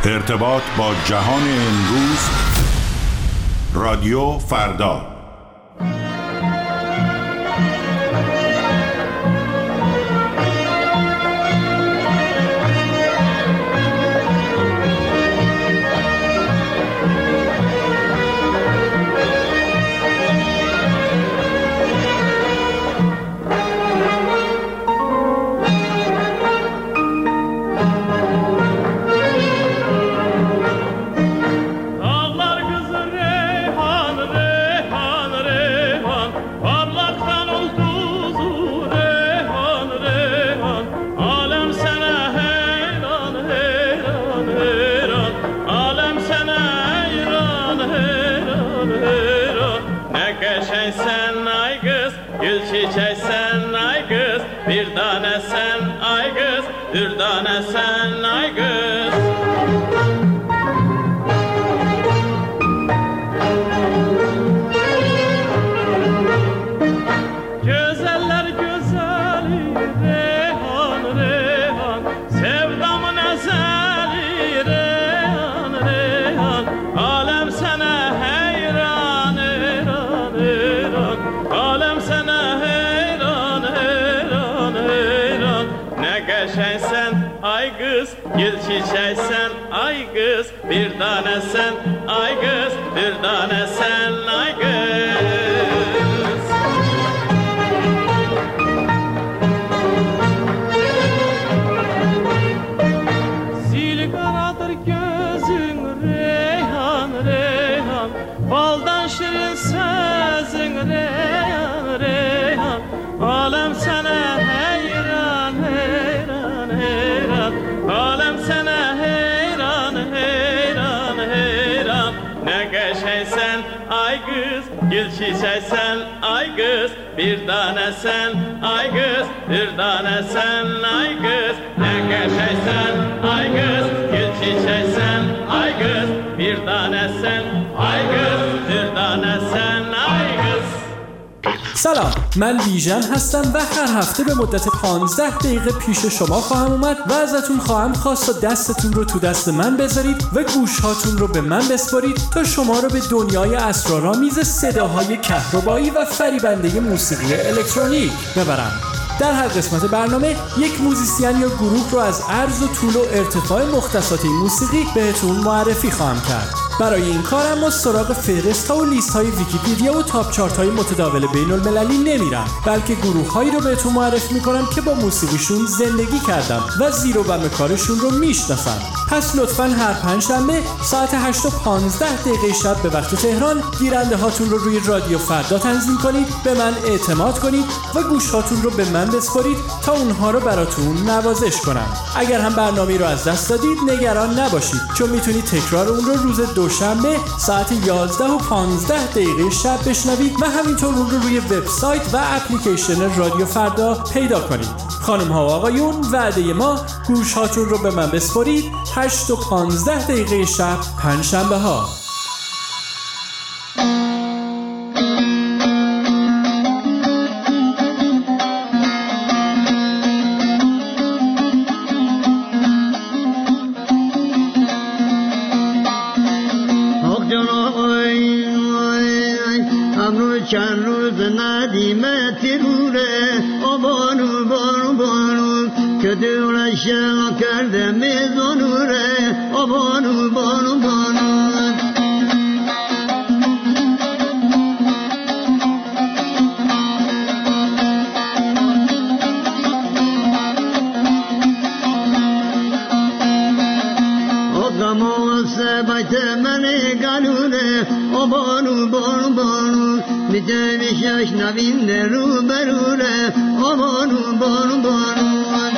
ارتباط با جهان امروز. رادیو فردا. Bir tane sen ay kız, bir tane sen ay kız. Güzeller güzeli Reyhan Reyhan, sevdamın ezeli Reyhan Reyhan. Alem sana heyran heyran heyran, alem sana heyran heyran heyran. Ne geçeysen ay kız, gül çiçeksen ay kız, bir tane sen ay kız, bir tane sen ay kız. Zil karadır gözün Reyhan Reyhan, baldan şirin sözün Reyhan Reyhan. Alem sana heyran heyran heyran, alem sana heyran heyran heyran. Ne geçeysen ay kız, gül çiçeksen ay kız, bir tane sen ay kız, bir tane sen ay kız. Ne geçeysen ay kız, gül çiçeksen ay kız, bir tane sen ay kız, bir tane sen ay kız. سلام، من بیژن هستم و هر هفته به مدت 15 دقیقه پیش شما خواهم اومد و ازتون خواهم خواست تا دستتون رو تو دست من بذارید و گوشهاتون رو به من بسپارید تا شما رو به دنیای اسرارآمیز صداهای کهربایی و فریبنده موسیقی الکترونیک ببرم. در هر قسمت برنامه یک موزیسین یا گروه رو از عرض و طول و ارتفاع مختصات این موسیقی بهتون معرفی خواهم کرد. برای این کار اما سراغ فهرست‌ها و لیست‌های ویکی‌پدیا و تاپ چارت‌های متداول بین‌المللی نمیرم، بلکه گروه‌هایی رو بهتون معرفی می‌کنم که با موسیقیشون زندگی کردم و زیر و بم کارشون رو میشناسم. پس لطفاً هر پنجشنبه ساعت 8:15 شب به وقت تهران گیرنده هاتون رو روی رادیو فردا تنظیم کنید، به من اعتماد کنید و گوشهاتون رو به من بسپارید تا اونها رو براتون نوازش کنم. اگر هم برنامه رو از دست دادید نگران نباشید، چون میتونید تکرار اون رو روز دوشنبه ساعت 11:15 شب بشنوید و همینطور اون رو روی وبسایت و اپلیکیشن رادیو فردا پیدا کنید. خانم ها و آقایون، وعده ما گوش هاتون رو به من بسپارید 8:15 شب پنجشنبه ها. چند روز ندیمت روره بانو بانو بانو که دورش کرده میزانوره بانو بانو بانو بیت من گلوله بانو بانو بانو میتونیش نوین رو بروله بانو بانو بانو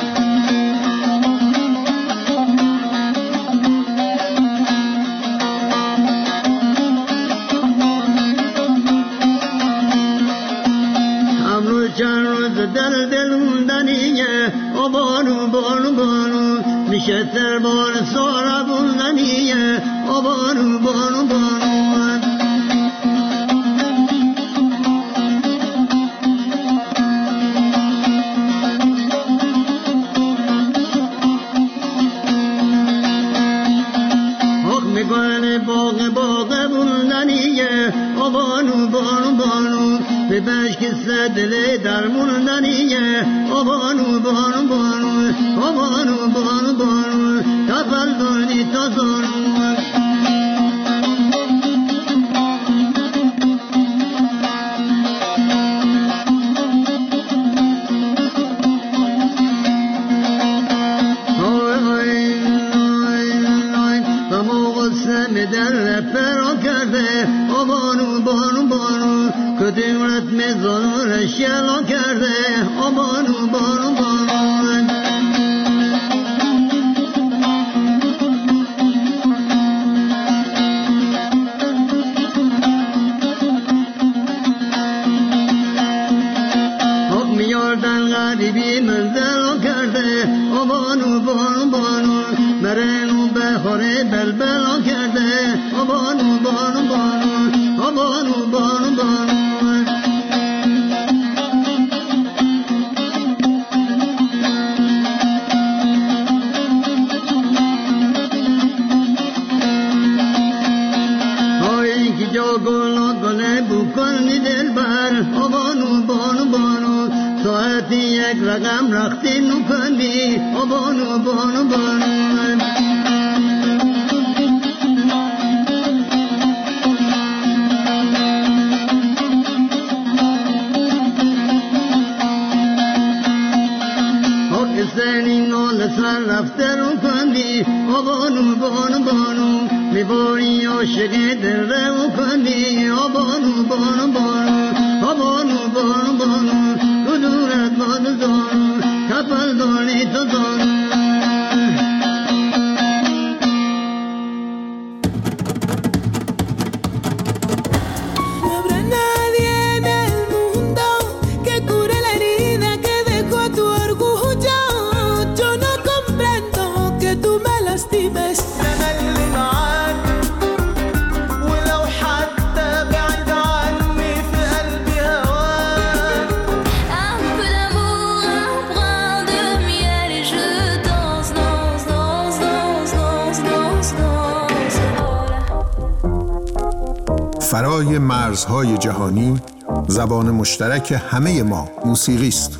امروز چند روز دل موندنیه بانو بانو بانو میشه سربان سارا بوندنیه بانو بانو بانو باغ باغ بوندنیه آبانو بانو بانو به بشک دل در موندنیه آبانو بانو بانو آبانو بانو بانو تفل دانی تا زانو در فرا کرده آبانو بانو بانو کدورت مزار شلا کرده آبانو بانو بانو حکم یاردن غریبی منزل کرده آبانو بانو بانو مرنو بخوره بلبلا کرده آبانو بانو بانو آبانو بانو بانو هایی که جا گلا گله بکنی دل بر آبانو بانو بانو ساعتی یک رقم رختی نکنی آبانو بانو بانو سر رفته رو کندی آبانو بانو بانو میباری عاشق دل رو کندی آبانو بانو بانو آبانو بانو بانو کدورت بانو زانو کپل دانی تو زانو فرای مرزهای جهانی زبان مشترک همه ما موسیقی است.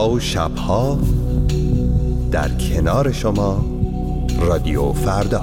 روزها و شبها در کنار شما رادیو فردا.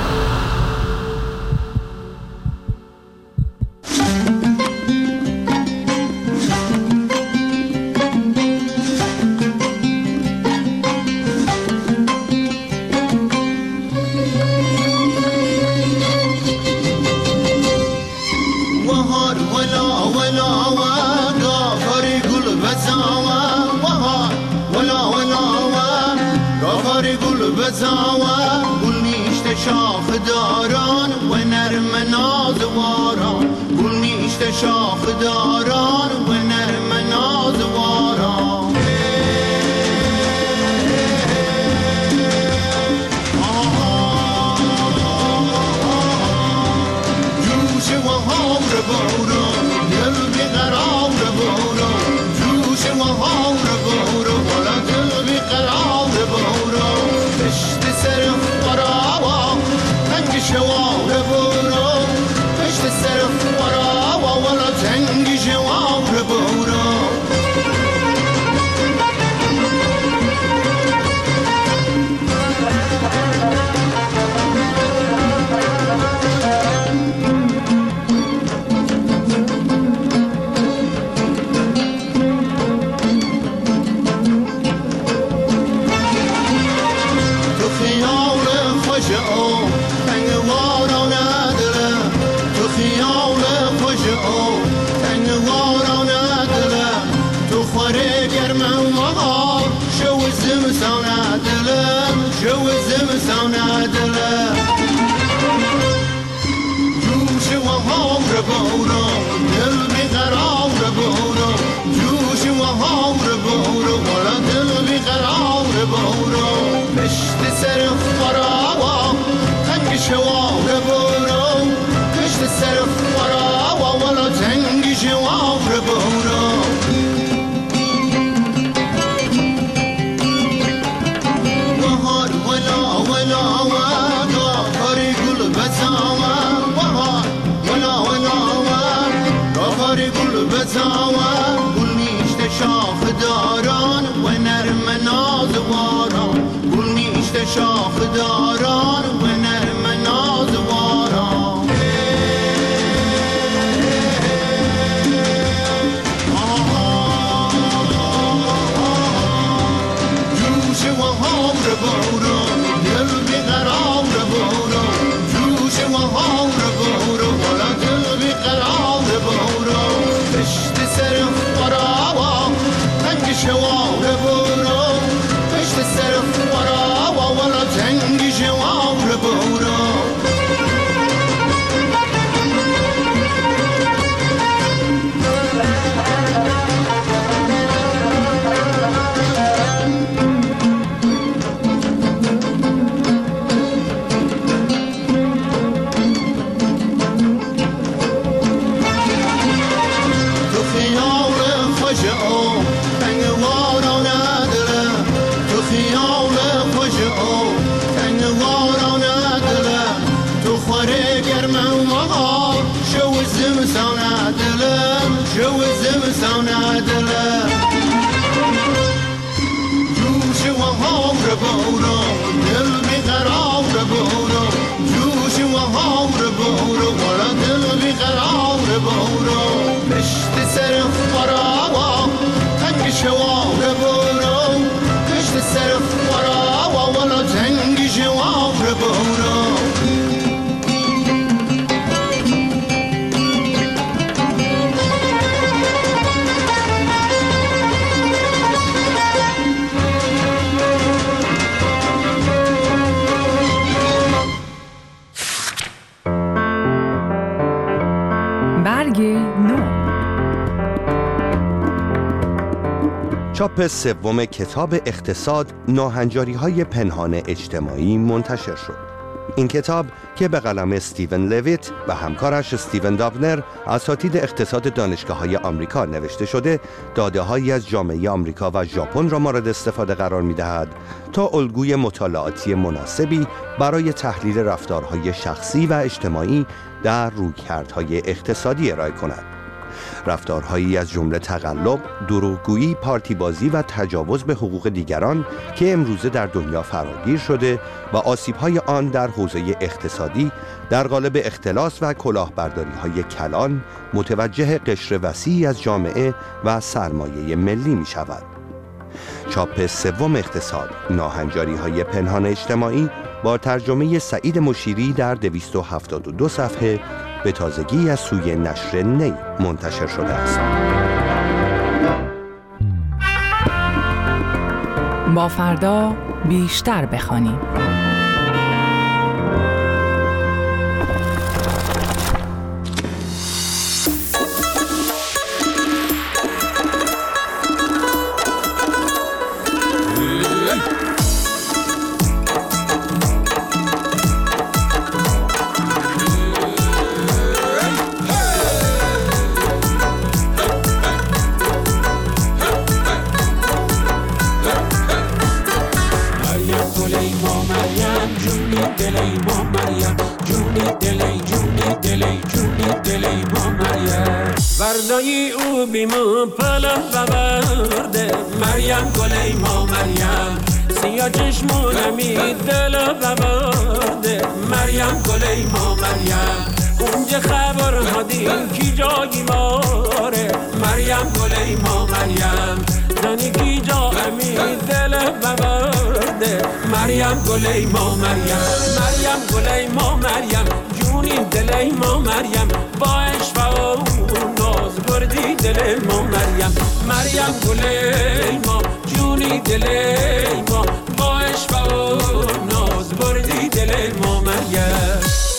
چاپ سوم کتاب اقتصاد، ناهنجاری‌های پنهان اجتماعی منتشر شد. این کتاب که به قلم استیون لویت و همکارش استیون داونر اساتید اقتصاد دانشگاه‌های آمریکا نوشته شده، داده‌هایی از جامعه آمریکا و ژاپن را مورد استفاده قرار می‌دهد تا الگوی مطالعاتی مناسبی برای تحلیل رفتارهای شخصی و اجتماعی در رویکردهای اقتصادی ارائه کند. رفتارهایی از جمله تقلب، دروغگویی، پارتی بازی و تجاوز به حقوق دیگران که امروزه در دنیا فراگیر شده و آسیب‌های آن در حوزه اقتصادی در قالب اختلاس و کلاهبرداری‌های کلان متوجه قشر وسیعی از جامعه و سرمایه ملی می‌شود. چاپ سوم اقتصاد، ناهنجاری‌های پنهان اجتماعی با ترجمه سعید مشیری در 272 صفحه به تازگی از سوی نشر نی منتشر شده است. با فردا بیشتر بخوانیم. وردایی او بیمو پله بورده مریم گلی ما مریم سیاه چشمونمی دل بورده مریم گلی ما مریم اونجا خبر هادیم کی جایی ماره مریم گلی ما مریم زنی کی جا امی دل بورده مریم گلی ما مریم مریم گلی ما مریم جونی دلی ما مریم با عشق ناز بردی دل ما مریم مریم گلی ما جونی دل ما با عشق ناز بردی دل ما مریم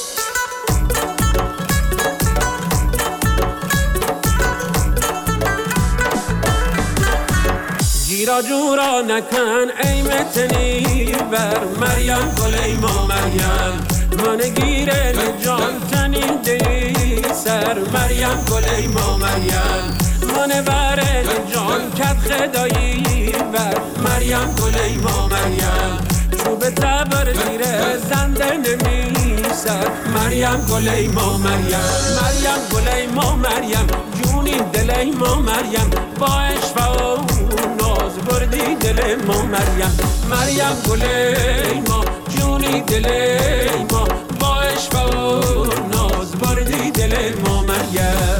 جیرا جورا نکن ای متنی بر مریم گلی ما مریم من گیره جان تنی دی سر مریم گلی ما مریم من بره جان کت خدایی بر مریم گلی ما مریم چوب تبر زیر زنده نمی سر مریم گلی ما مریم مریم گلی ما مریم جونی دلی ما مریم با عشق و ناز بردی دل ما مریم مریم گلی ما جونی دلی ما با عشق و ناز بردی دل ما مریم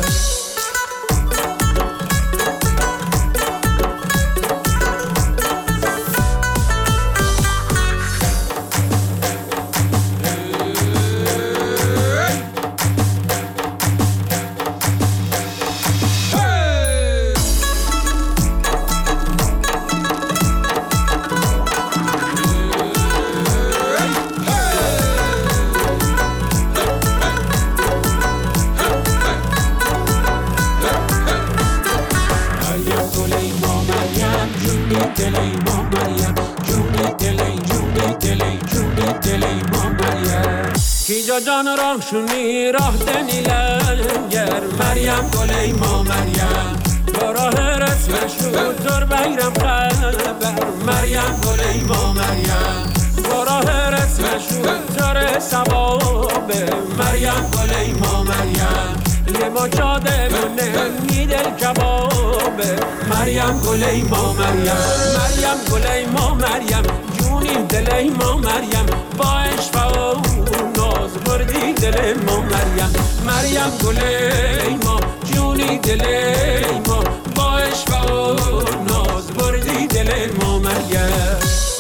جان راه شونی راه دنی لنگر مریم گلی ما مریم با راه رسم شوتر بیرم خبر مریم گلی ما مریم با راه رسم شوتر سواب مریم گلی ما مریم یه ما چاده مونه میدل کباب مریم گلی ما مریم مریم گلی ما مریم جونی دلی ما مریم با عشق ناز بردی دل ما مریم مریم گلی ما جونی دلی ما با عشق ناز بردی دل ما مریم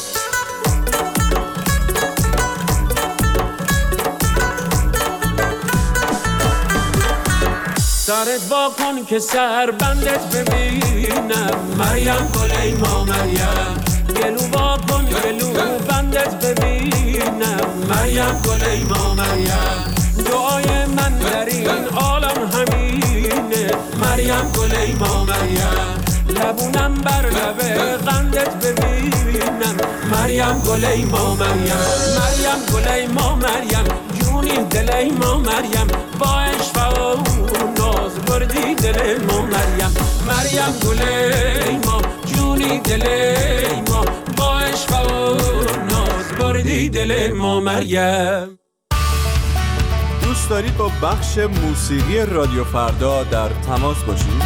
سرت با کن که سر بندت ببینم مریم گلی ما مریم گلو با کن گلو بندت ببینم مریم گلی ما مریم دعای من در این عالم همینه مریم گلی ما مریم لبونم بر لب قندت ببینم مریم گلی ما مریم مریم گلی ما مریم جونی دلی ما مریم با عشق ناز بردی دل ما مریم مریم گلی ما جونی دلی ما با عشق ناز بردی دل ما مریم دوست دارید با بخش موسیقی رادیو فردا در تماس باشید؟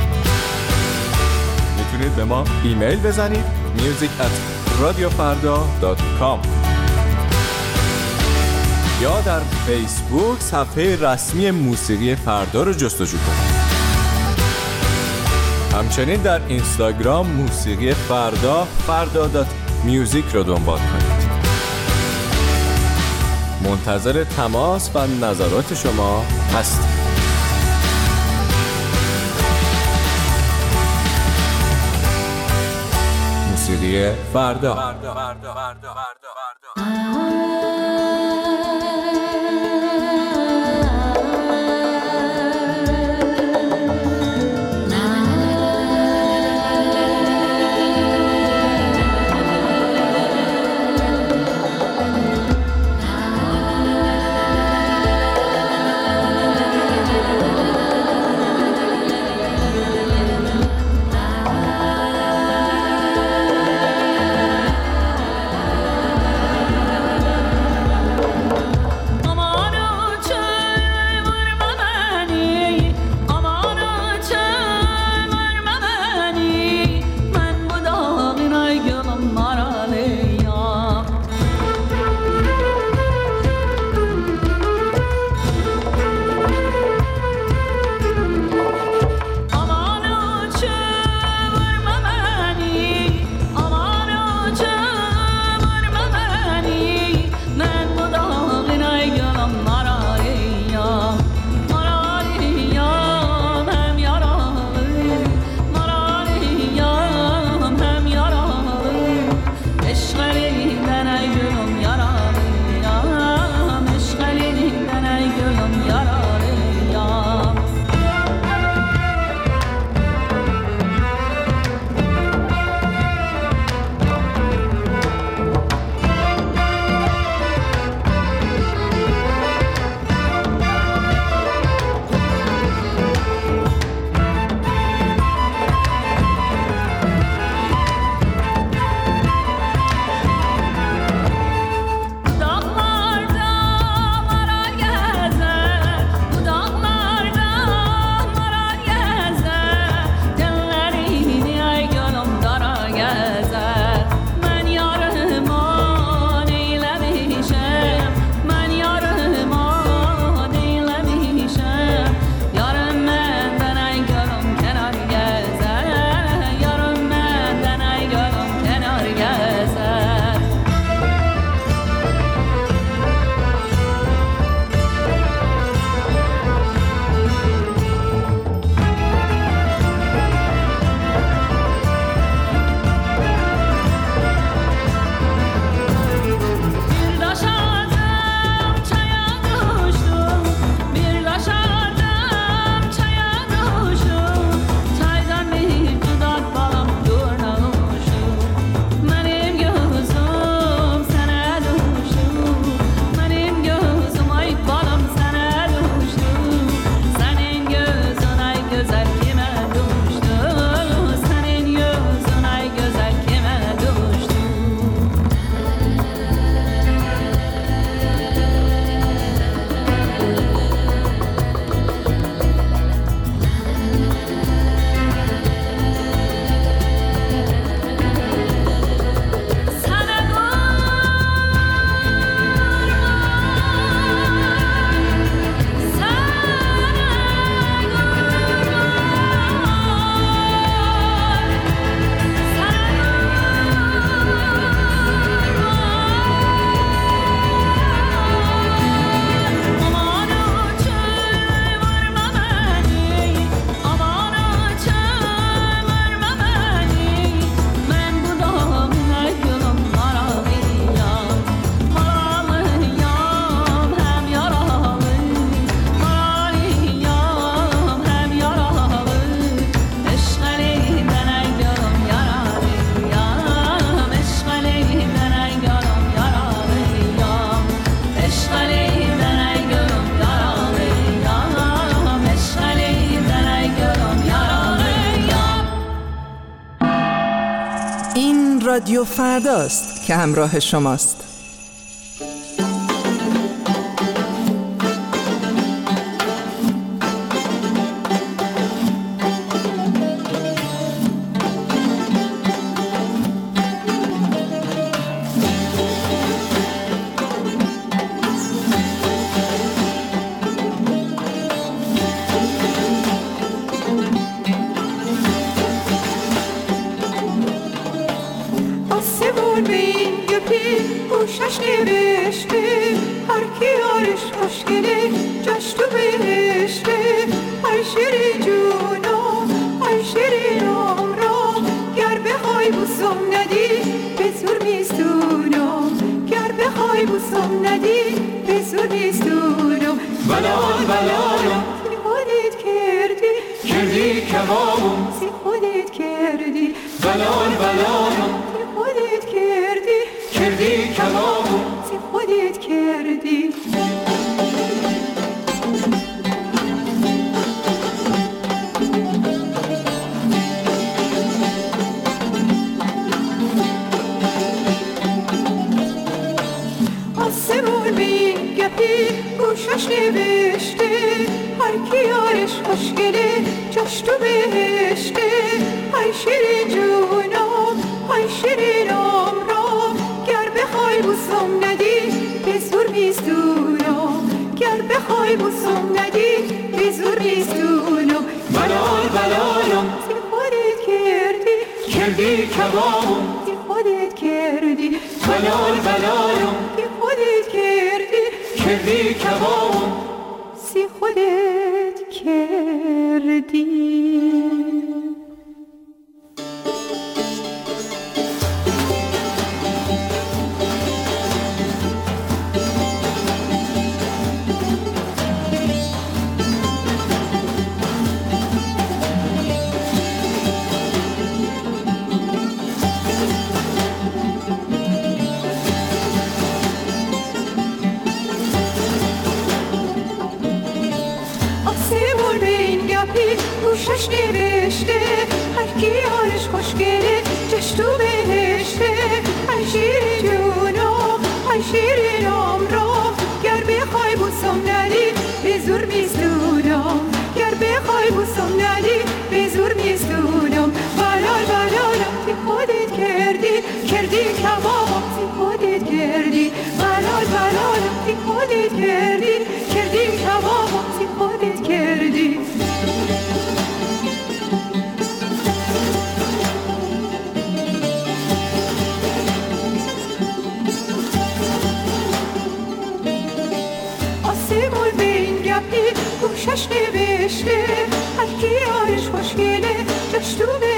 میتونید به ما ایمیل بزنید music@radiofarda.com یا در فیسبوک صفحه رسمی موسیقی فردا رو جستجو کنید. همچنین در اینستاگرام موسیقی فردا.music رو دنبال کنید. منتظر تماس و نظرات شما هستیم. موسیقی فردا. رادیو فرداست که همراه شماست. زور بیستونم بلال بلالم سی خودت کردی کردی کبابم سی خودت کردی بلال بلالم سی خودت کردی کردی کبابم سی خودت کردی گوشش نوشته هر کی یارش خوشگله جاش تو بهشته های شیرین جونم های شیرینم را گر بخوای بوسم ندی به زور میستونم گر بخوای بوسم ندی به زور میستونم بلال بلالم سی خودت کردی کردی کبابم سی خودت کردی بلال بلالم سی خودت کردی کردی کبابم سی خودت کردی گوشش نوشته هر کی یارش خوشگله جاش تو بهشته ای شیرین جونم ای شیرینم را گر بخوای بوسم ندی به زور میستونم گر بخوای بوسم ندی به زور میستونم بلال بلالم سی خودت کردی کردی کبابم سی خودت کردی بلال بلالم سی خودت کردی کردی کبابم سی خودت کردی گوشش نوشته هر کی یارش خوشگله جاش تو